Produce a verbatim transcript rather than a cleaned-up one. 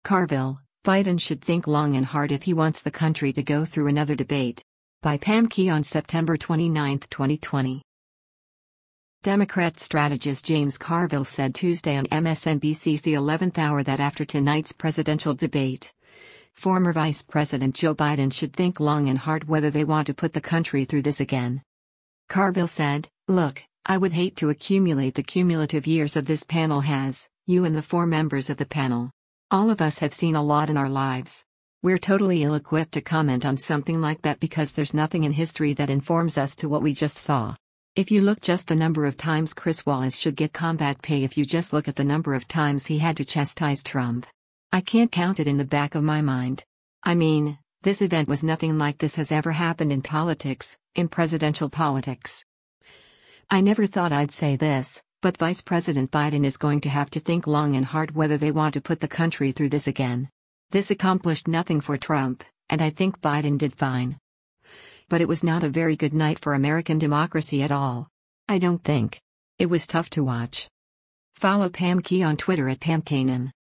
Carville, Biden should think long and hard if he wants the country to go through another debate. By Pam Key on September twenty-ninth, twenty twenty. Democrat strategist James Carville said Tuesday on M S N B C's The eleventh Hour that after tonight's presidential debate, former Vice President Joe Biden should think long and hard whether they want to put the country through this again. Carville said, "Look, I would hate to accumulate the cumulative years of this panel has, you and the four members of the panel. All of us have seen a lot in our lives. We're totally ill-equipped to comment on something like that because there's nothing in history that informs us to what we just saw. If you look just the number of times Chris Wallace should get combat pay, if you just look at the number of times he had to chastise Trump. I can't count it in the back of my mind. I mean, this event was nothing like this has ever happened in politics, in presidential politics. I never thought I'd say this, but Vice President Biden is going to have to think long and hard whether they want to put the country through this again. This accomplished nothing for Trump, and I think Biden did fine. But it was not a very good night for American democracy at all. I don't think. It was tough to watch." Follow Pam Key on Twitter at Pam Kanan.